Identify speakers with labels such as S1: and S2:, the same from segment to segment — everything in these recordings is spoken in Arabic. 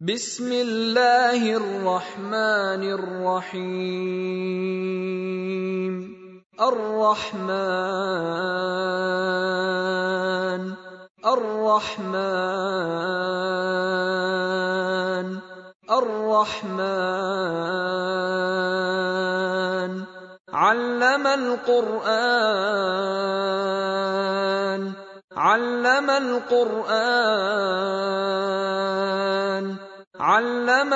S1: بسم الله الرحمن الرحيم الرحمن الرحمن الرحمن علم القرآن علم القرآن علم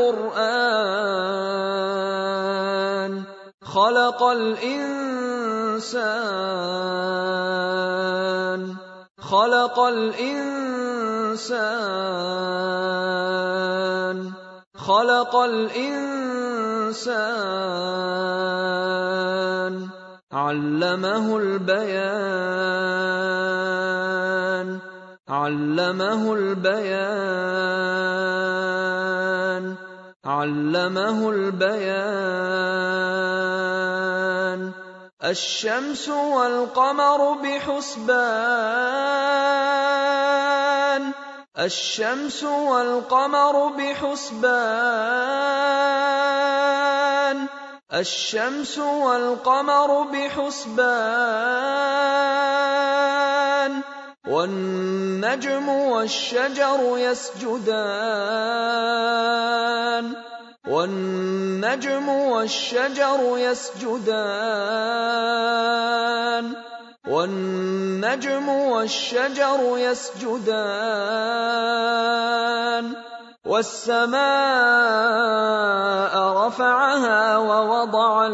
S1: القرآن خلق الإنسان خلق الإنسان خلق الإنسان علمه البيان علمه البيان علمه البيان الشمس والقمر بحسبان الشمس والقمر بحسبان الشمس والقمر بحسبان والنجم والشجر يسجدان والنجم والشجر يسجدان والنجم والشجر يسجدان والسماء رفعها ووضع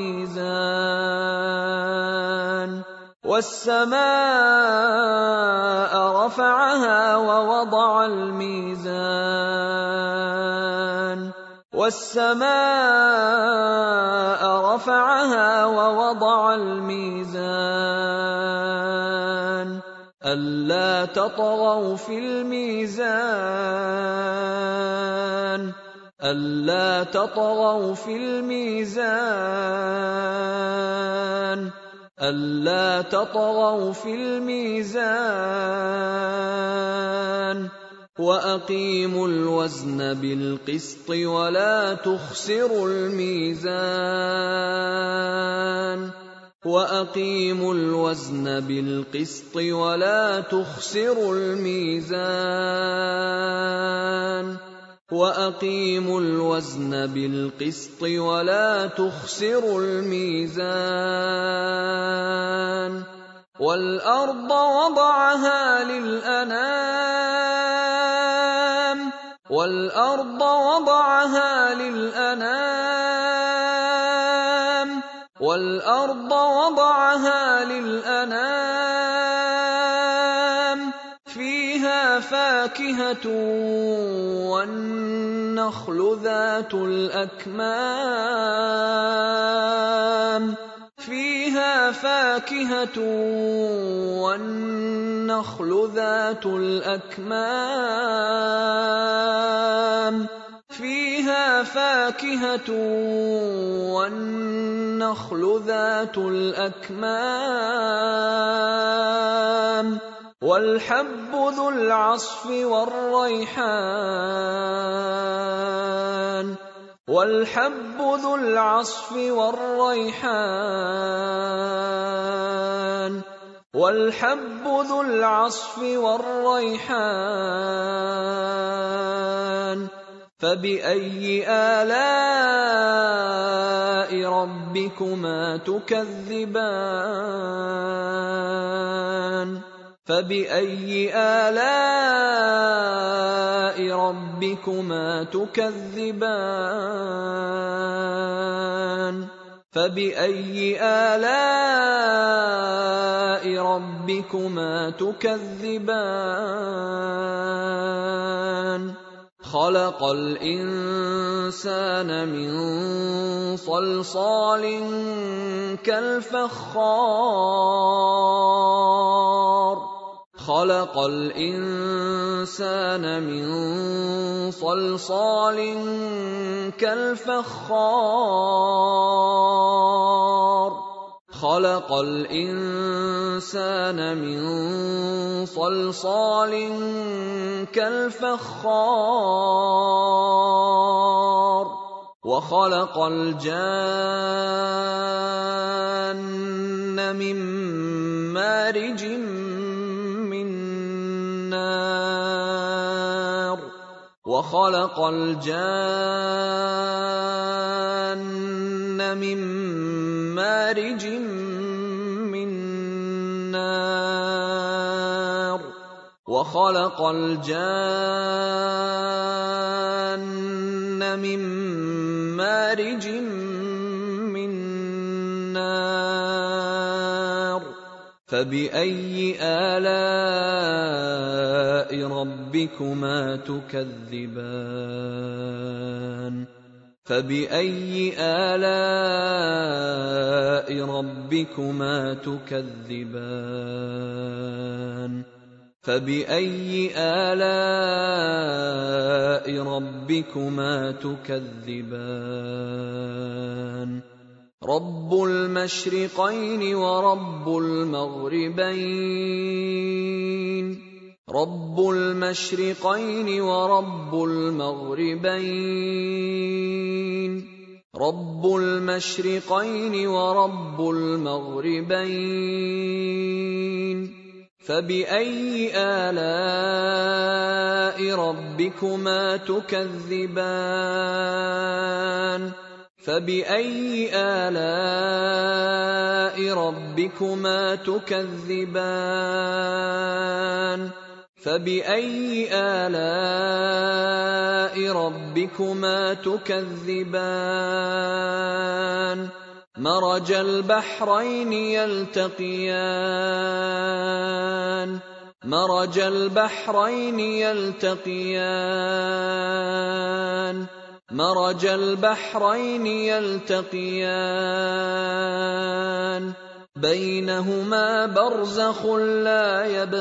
S1: الميزان والسماء رفعها ووضع الميزان والسماء رفعها ووضع الميزان ألا تطغوا في الميزان ألا تطغوا في الميزان ألا تطغوا في الميزان وأقيموا الوزن بالقسط ولا تخسروا الميزان وأقيموا الوزن بالقسط ولا تخسروا الميزان وأقيموا الوزن بالقسط ولا تخسروا الميزان والأرض وضعها للأنام والأرض وضعها للأنام والأرض وضعها للأنام فيها فاكهة والنخل ذات الأكمام فيها فاكهة والنخل ذات الأكمام فيها فاكهة والنخل ذات الأكمام والحب ذو العصف والريحان والحب ذو العصف والريحان والحب ذو العصف والريحان فبأي آلاء ربكما تكذبان فبأي آلاء ربكما تكذبان فبأي آلاء ربكما تكذبان خلق الإنسان من صلصال كالفخار خلق الإنسان من صلصال كالفخار خلق الإنسان من صلصال كالفخار وخلق الجان من مارج من نار وخلق الجان من مارج من نار وخلق الجان من مارج من نار فبأي آلاء ربكما تكذبان فبأي آلاء ربكما تكذبان فبأي آلاء ربكما تكذبان رب المشرقين ورب المغربين رب المشرقين ورب المغربين رب المشرقين ورب المغربين فبأي آلاء ربكما تكذبان فبأي آلاء ربكما تكذبان فبأي آلاء ربكما تكذبان مرج البحرين يلتقيان مرج البحرين يلتقيان مرج البحرين يلتقيان بينهما برزخ لا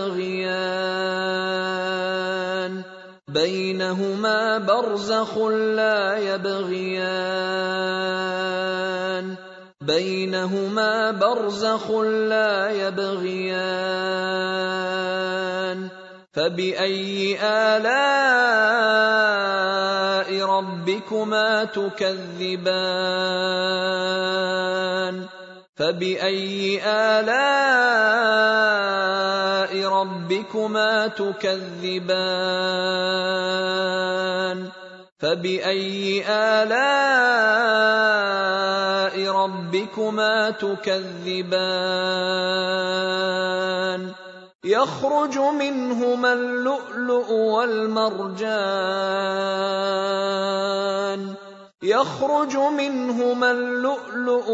S1: يبغيان بينهما برزخ لا يبغيان بينهما برزخ لا يبغيان فبأي آلاء ربكما تكذبان فبأي آلاء ربكما تكذبان فبأي آلاء ربكما تكذبان يخرج منهما اللؤلؤ والمرجان يخرج منهما اللؤلؤ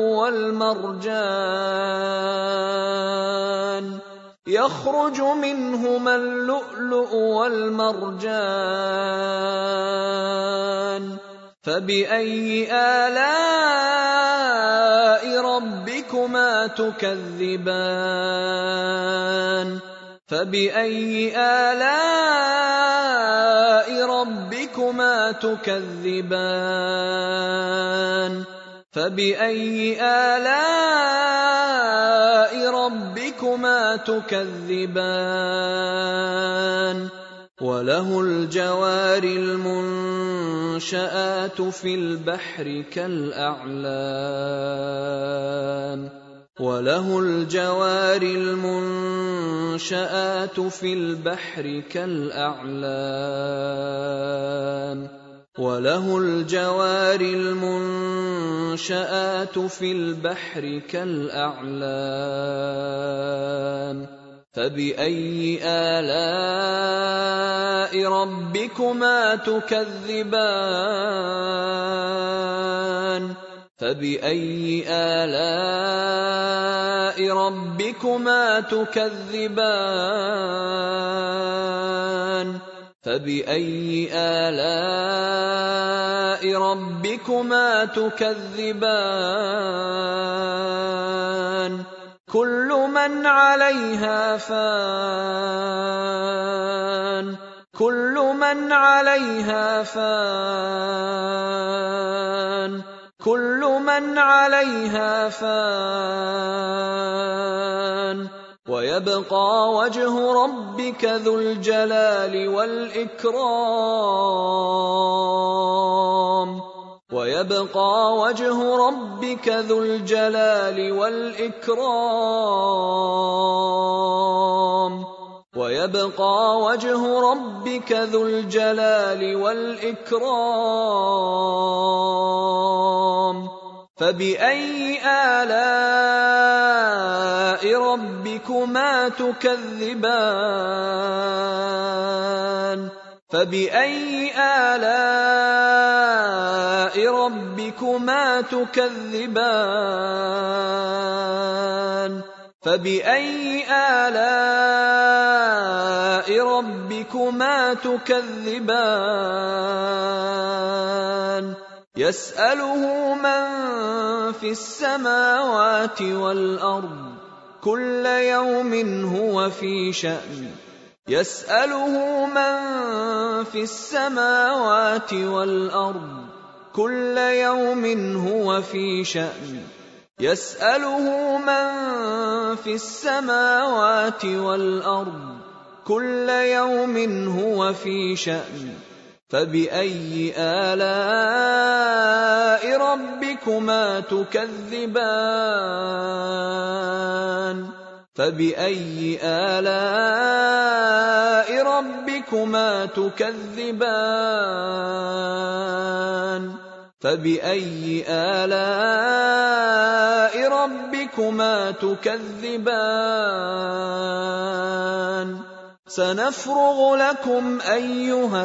S1: والمرجان يخرج منهما اللؤلؤ والمرجان فبأي آلاء ربكما تكذبان فبأي آلاء ربكما تكذبان فبأي آلاء ربكما تكذبان وله الجوار المنشآت في البحر كالأعلام وله الجوار المنشآت في البحر كالأعلام وله الجوار المنشآت في البحر كالأعلام فبأي آلاء ربكما تكذبان فبأي آلاء ربكما تكذبان فبأي آلاء ربكما تكذبان كل من عليها فان كل من عليها فان كل من عليها فان ويبقى وجه ربك ذو الجلال والإكرام ويبقى وجه ربك ذو الجلال والإكرام ويبقى وجه ربك ذو الجلال والإكرام فبأي آلاء ربكما تكذبان فبأي آلاء ربكما تكذبان فبأي آلاء ربكما تكذبان يسأله من في السماوات والأرض كل يوم هو في شأن يسأله من في السماوات والأرض كل يوم هو في شأن يسأله من في السماوات والأرض كل يوم هو في شأن فبأي آلاء ربكما تكذبان فبأي آلاء ربكما تكذبان فبأي آلاء ربكما تكذبان سنفرغ لكم أيها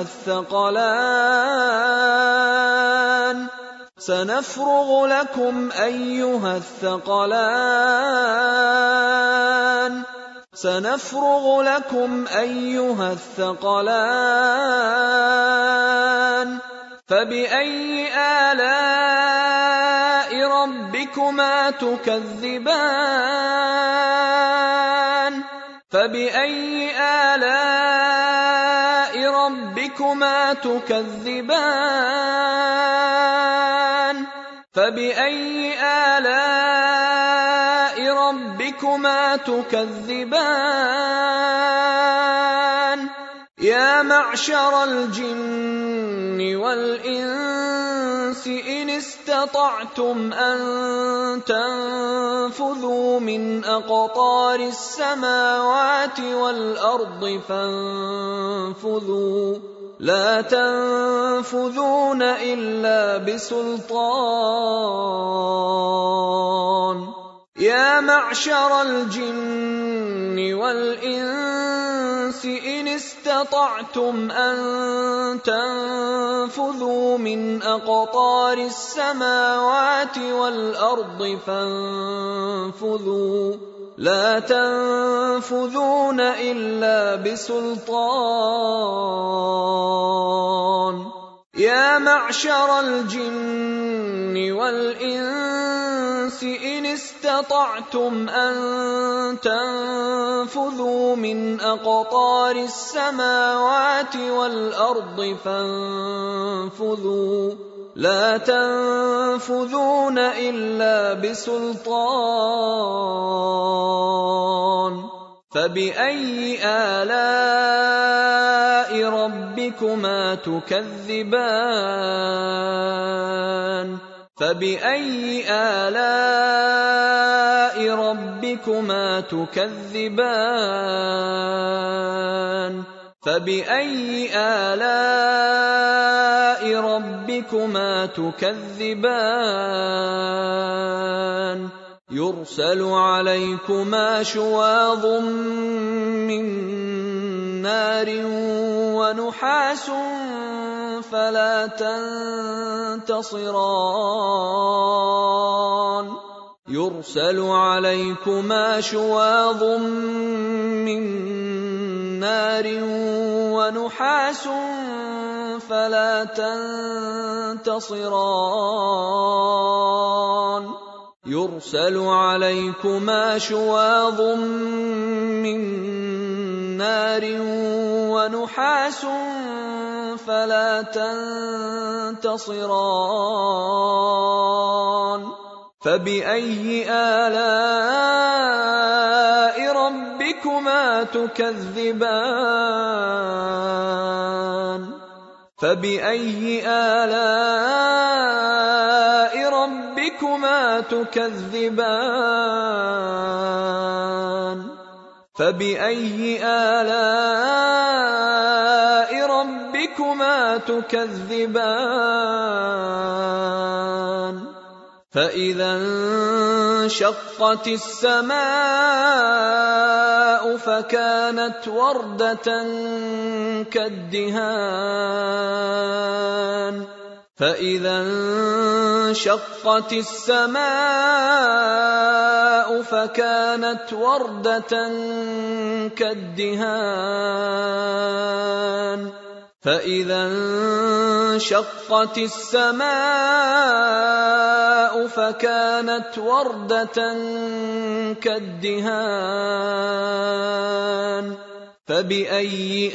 S1: الثقلان سنفرغ لكم أيها الثقلان سنفرغ لكم أيها الثقلان فبأي آلاء ربكما تكذبان فبأي آلاء ربكما تكذبان فبأي آلاء ربكما تكذبان يا معشر الجن والإنس إن استطعتم أن تنفذوا من أقطار السماوات والأرض فانفذوا لا تنفذون إلا بسلطان يا معشر الجن والإنس إن استطعتم أن تنفذوا من أقطار السماوات والأرض فانفذوا لا تنفذون إلا بسلطان يا معشر الجن والإنس إن استطعتم أن تنفذوا من أقطار السماوات والأرض فانفذوا لا تنفذون إلا بسلطان فبأي آلاء ربكما تكذبان فبأي آلاء ربكما تكذبان فبأي آلاء ربكما تكذبان يرسل عليكما شواظ من نار ونحاس فلا تنتصران يرسل عليكما شواظ من نار ونحاس فلا تنتصران يرسل عليكما شواظ من نار ونحاس فلا تنتصران فبأي آلاء ربكما تكذبان فبأي آلاء ربكما تكذبان فبأي آلاء ربكما تكذبان فإذا انشقت السماء فكانت وردة كالدهان فإذا انشقت السماء فكانت وردة كالدهان فإذا انشقت السماء فكانت وردة كالدهان فبأي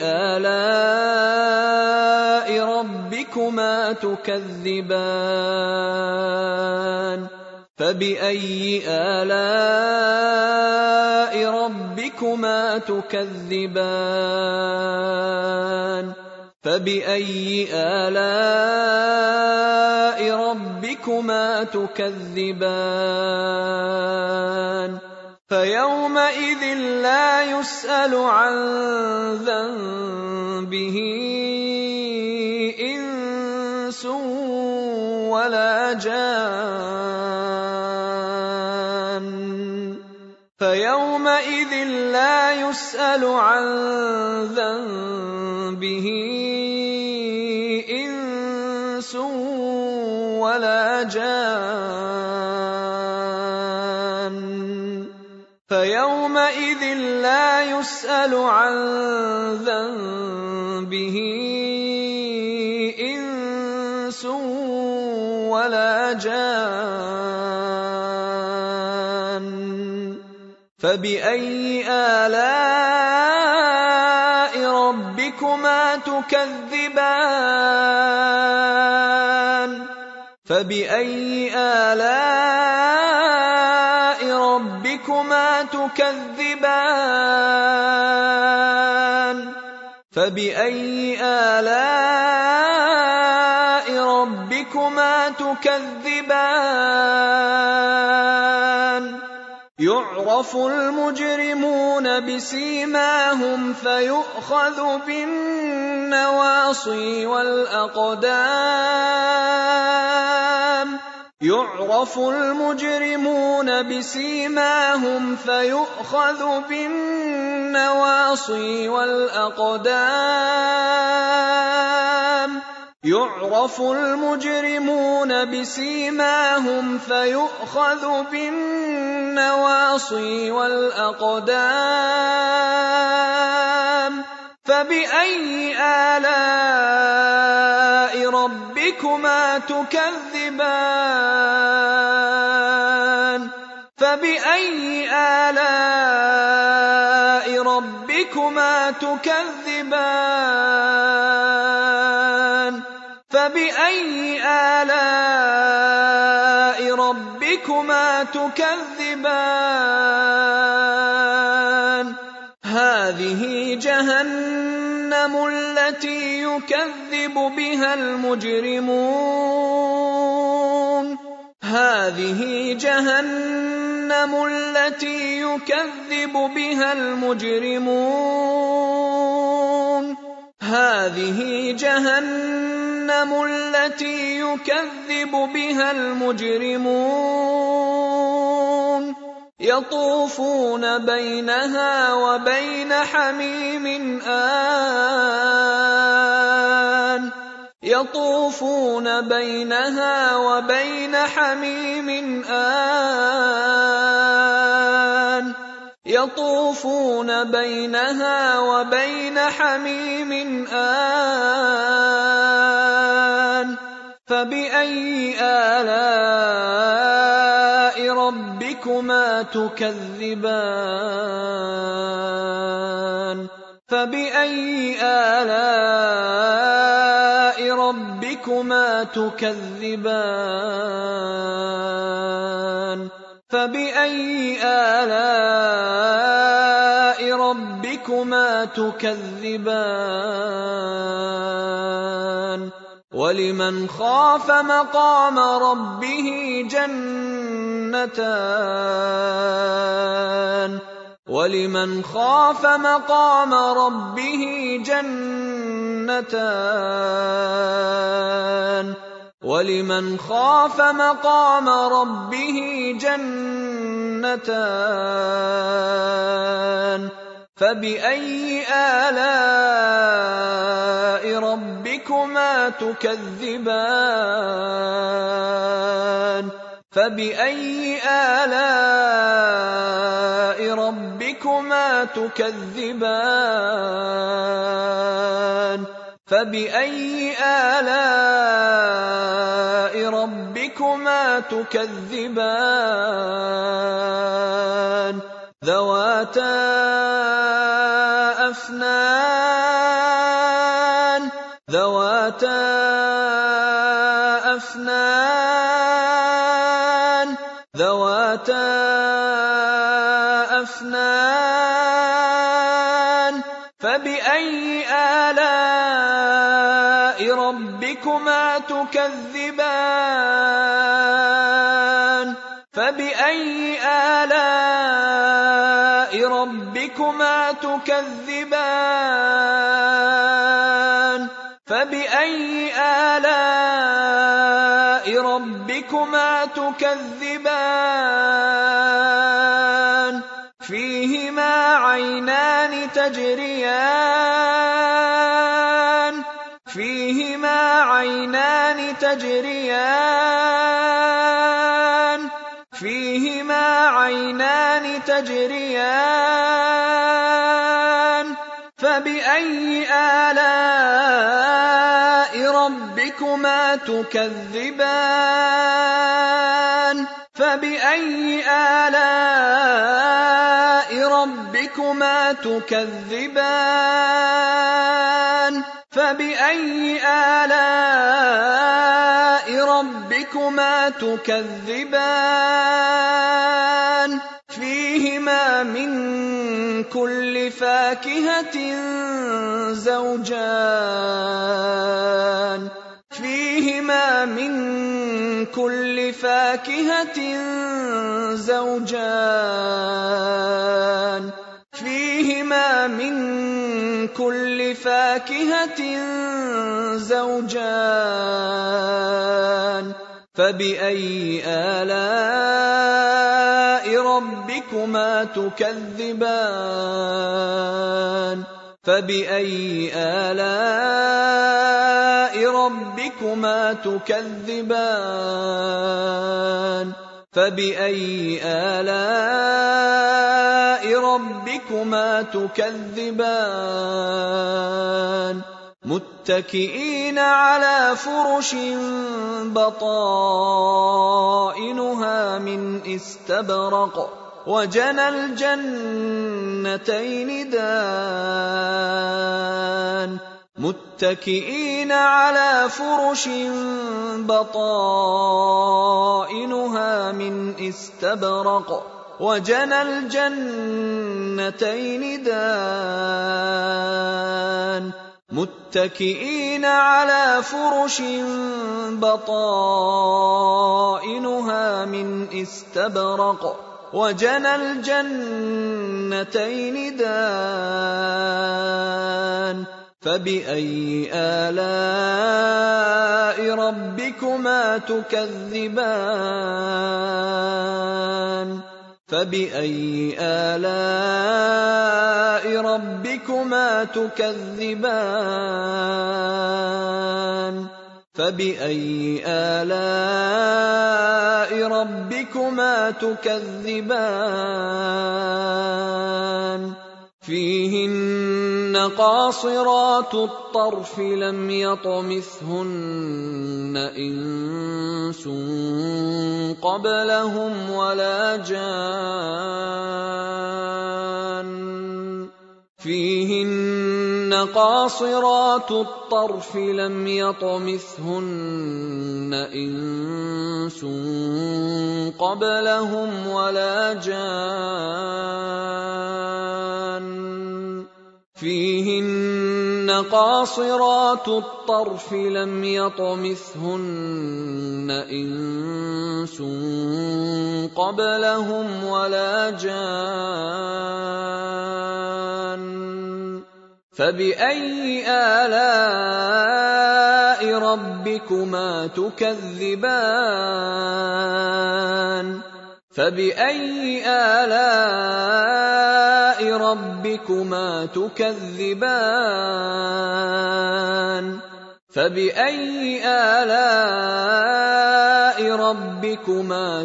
S1: آلاء ربكما تكذبان فبأي آلاء ربكما تكذبان فبأي آلاء ربكما تكذبان فيومئذ لا يسأل عن ذنبه إنس ولا جان فيومئذ لا يسأل عن ذنبه إنس ولا جان فيومئذ لا يسأل عن ذنبه إنس ولا جان فبأي آلاء ربكما تكذبان فبأي آلاء ربكما تكذبان فبأي آلاء ربكما تكذبان يعرف المجرمون بسيماهم فيؤخذ بالنواصي والأقدام يعرف المجرمون بسيماهم فيؤخذ بالنواصي والأقدام يعرف المجرمون بسيماهم فيؤخذ بالنواصي والأقدام فبأي آلاء ربكما تكذبان فبأي آلاء ربكما تكذبان فبأي آلاء ربكما تكذبان هذه جهنم التي يكذب بها المجرمون هذه جهنم التي يكذب بها المجرمون هذه جهنم التي يكذب بها المجرمون يطوفون بينها وبين حميم آن يطوفون بينها وبين حميم آن يطوفون بينها وبين حميم آن فبأي آلاء ربكما تكذبان فبأي آلاء ربكما تكذبان فبأي آلاء ربكما تكذبان ولمن خاف مقام ربه جنتان ولمن خاف مقام ربه جنتان ولمن خاف مقام ربه جنتان فبأي آلاء ربكما تكذبان فبأي آلاء ربكما تكذبان فبأي آلاء ربكما تكذبان ذواتا أفنان فبأي آلاء ربكما تكذبان فبأي آلاء ربكما تكذبان فبأي آلاء ربكما تكذبان فيهما عينان تجريان فبأي آلاء ربكما تكذبان فبأي آلاء ربكما تكذبان فبأي آلاء ربكما تكذبان فيهما من كل فاكهة زوجان فيهما من كل فاكهة زوجان فيهما من كل فاكهة زوجان فبأي آلاء ربكما تكذبان فبأي آلاء ربكما تكذبان فبأي آلاء ربكما تكذبان متكئين على فرش بطائنها من استبرق وجنى الجنتين دان متكئين على فرش بطائنها من استبرق وجنى الجنتين دان متكئين على فرش بطائنها من استبرق وجنى الجنتين دان فبأي آلاء ربكما تكذبان فبأي آلاء ربكما تكذبان فبأي آلاء ربكما تكذبان فيهن قاصرات الطرف لم يطمثهن إنس قبلهم ولا جان فيهن قاصرات الطرف لم يطمثهن إنس قبلهم ولا جان فيهن قاصرات الطرف لم يطمثهن إنس قبلهم ولا جان فبأي آلاء ربكما تكذبان فبأي آلاء ربكما تكذبان فبأي آلاء ربكما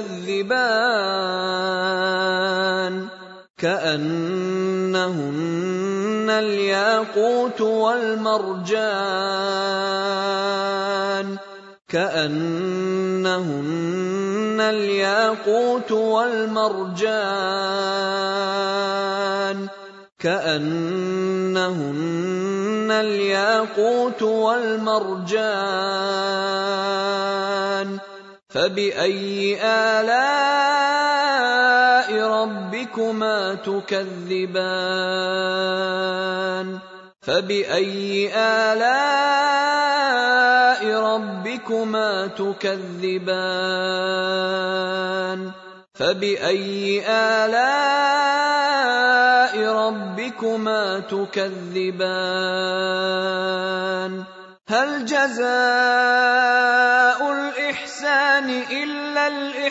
S1: تكذبان كأنهن الياقوت والمرجان كأنهن الياقوت والمرجان كأنهن الياقوت والمرجان فبأي آلاء ربكما تكذبان فبأي آلاء ربكما تكذبان فبأي آلاء ربكما تكذبان هل جزاء الإحسان إلا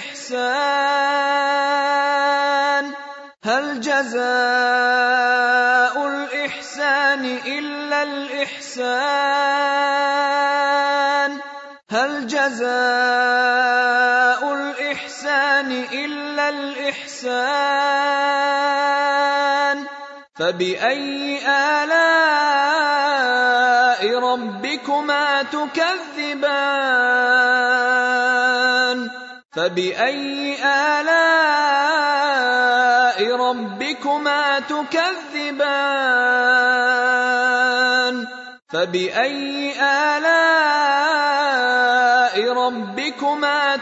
S1: الإحسان هل جزاء الإحسان إلا الإحسان هل جزاء الإحسان إلا الإحسان فبأي آلاء ربكما تكذبان فبأي آلاء ربكما تكذبان فبأي آلاء ربكما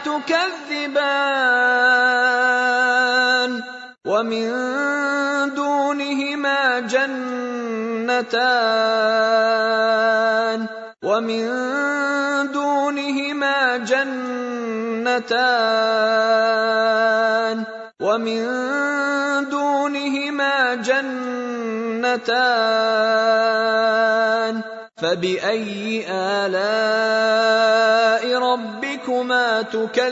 S1: تكذبان ومن دونهما جنتان ومن دونهما جنتان ومن دونهما جنتان فبأي آلاء ربكما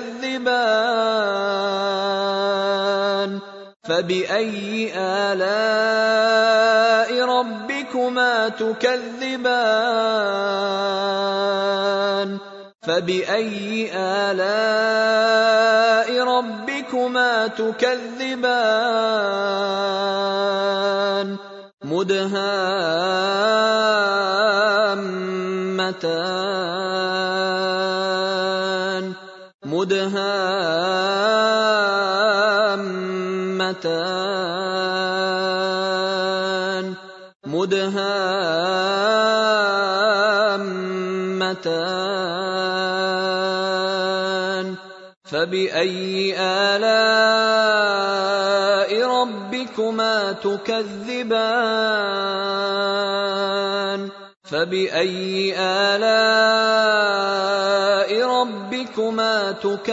S1: تكذبان فبأي آلاء ربكما تكذبان فبأي آلاء ربكما تكذبان مدهامتان مدهامتان مدهامتان فبأي آلاء ربكما تكذبان فبأي آلاء ربكما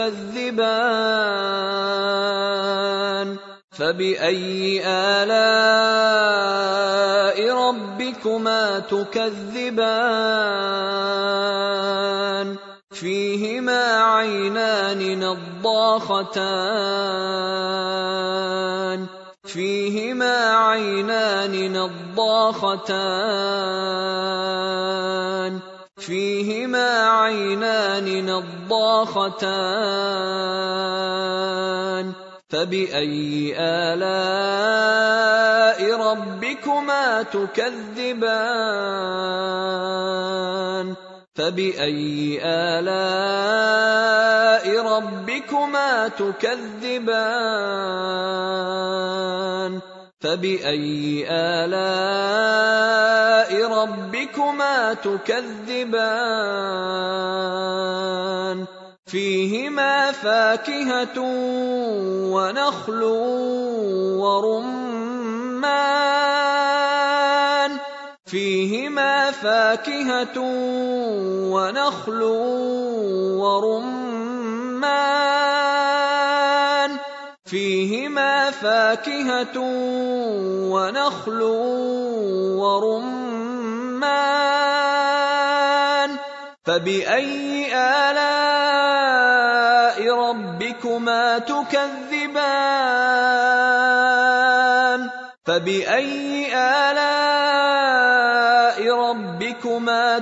S1: تكذبان فبأي آلاء ربكما تكذبان فيهما عينان نضاختان فيهما عينان نضاختان فيهما عينان نضاختان فبأي آلاء ربكما تكذبان فبأي آلاء ربكما تكذبان فبأي آلاء ربكما تكذبان فيهما فاكهة ونخل ورمان فيهما فاكهة ونخل ورمان فيهما فاكهة ونخل ورمان فبأي آلاء ربكما تكذبان فبأي آلاء ربكما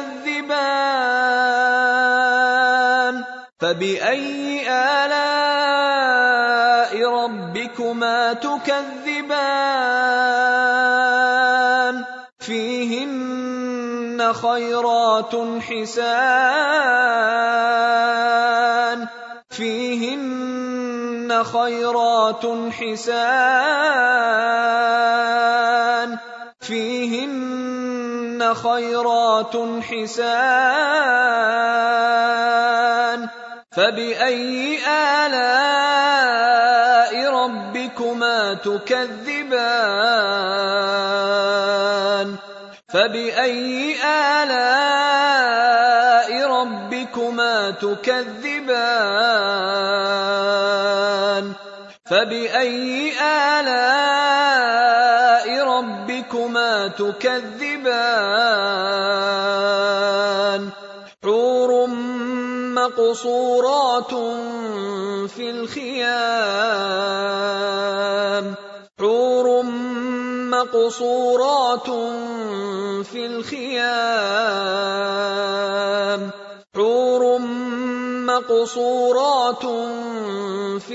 S1: تكذبان فبأي آلاء ربكما تكذبان فيهن خيرات حسان فيهن خيرات حسان فيهن خيرات حسان فبأي آلاء ربكما تكذبان فبأي آلاء ربكما تكذبان فبأي آلاء ربكما تكذبان حور مقصورات في الخيام حور مقصورات في الخيام حور مقصورات في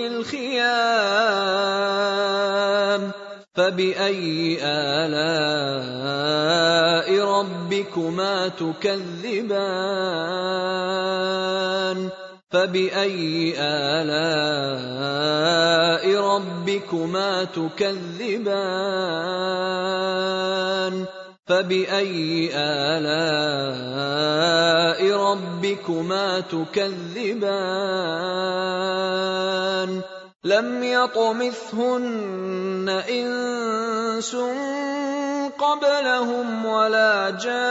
S1: الخيام فبأي آلاء ربكما تكذبان فبأي آلاء ربكما تكذبان فبأي آلاء ربكما تكذبان لم يطمثهن إنس قبلهم ولا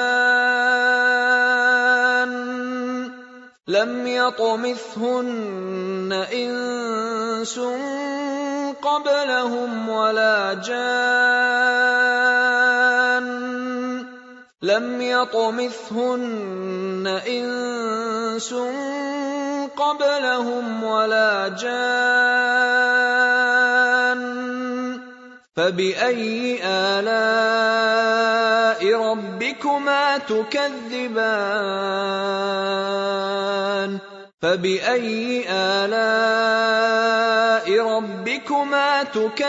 S1: جان لم يطمثهن إنس قبلهم ولا جان لم يطمثهن إنس قبلهم ولا جان فبأي آلاء ربكما تكذبان فبأي آلاء ربكما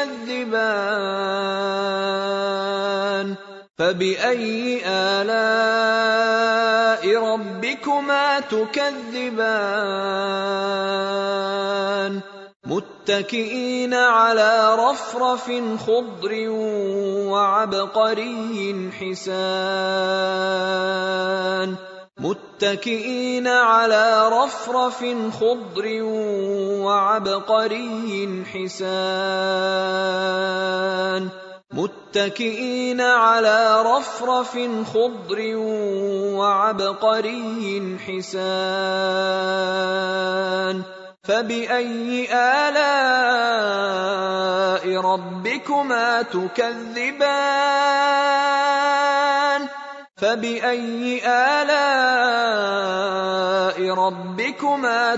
S1: تكذبان فبأي آلاء ربكما تكذبان متكئين على رفرف خضر وعبقري حسان متكئين على رفرف خضر وعبقري حسان متكئين على رفرف خضر وعبقري حسان فبأي آلاء ربكما تكذبان فبأي آلاء ربكما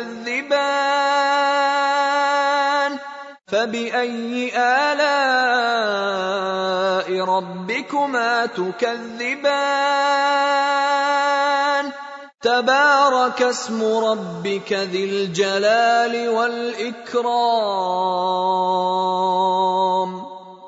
S1: تكذبان فبأي آلاء ربكما تكذبان تبارك اسم ربك ذي الجلال والإكرام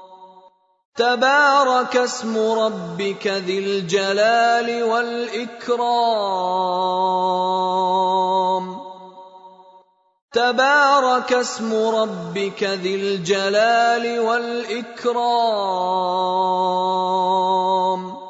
S1: تبارك اسم ربك ذي الجلال والإكرام تبارك اسم ربك ذي الجلال والإكرام.